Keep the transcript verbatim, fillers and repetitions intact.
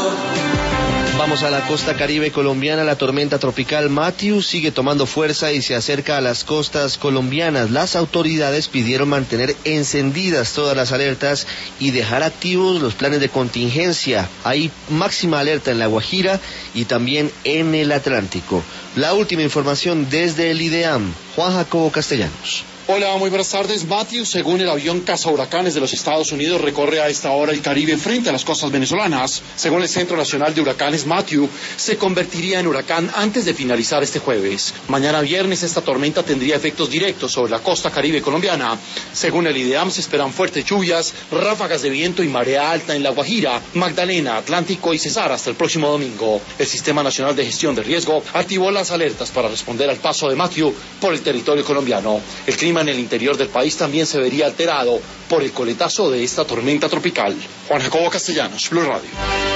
Vamos a la costa caribe colombiana. La tormenta tropical Matthew sigue tomando fuerza y se acerca a las costas colombianas. Las autoridades pidieron mantener encendidas todas las alertas y dejar activos los planes de contingencia. Hay máxima alerta en La Guajira y también en el Atlántico. La última información desde el IDEAM. Juan Jacobo Castellanos. Hola, muy buenas tardes. Matthew, según el avión cazahuracanes de los Estados Unidos, recorre a esta hora el Caribe frente a las costas venezolanas. Según el Centro Nacional de Huracanes, Matthew se convertiría en huracán antes de finalizar este jueves. Mañana viernes esta tormenta tendría efectos directos sobre la costa caribe colombiana. Según el IDEAM, se esperan fuertes lluvias, ráfagas de viento y marea alta en La Guajira, Magdalena, Atlántico y Cesar hasta el próximo domingo. El Sistema Nacional de Gestión de Riesgo activó las alertas para responder al paso de Matthew por el territorio colombiano. El clima en el interior del país también se vería alterado por el coletazo de esta tormenta tropical. Juan Jacobo Castellanos, Blue Radio.